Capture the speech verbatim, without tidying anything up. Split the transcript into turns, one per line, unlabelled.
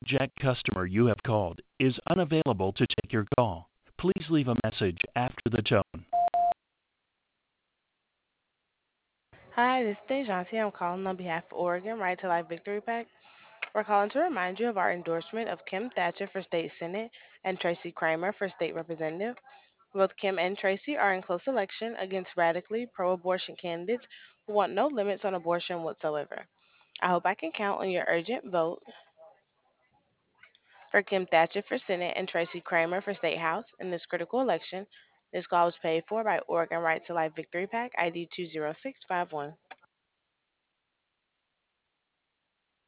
Jack customer you have called is unavailable to take your call. Please leave a message after the tone.
Hi, this is Dejanti. I'm calling on behalf of Oregon Right to Life Victory Pack. We're calling to remind you of our endorsement of Kim Thatcher for State Senate and Tracy Kramer for State Representative. Both Kim and Tracy are in close election against radically pro abortion candidates who want no limits on abortion whatsoever. I hope I can count on your urgent vote for Kim Thatcher for Senate and Tracy Kramer for State House in this critical election. This call was paid for by Oregon Right to Life Victory Pack, I D two zero six five one.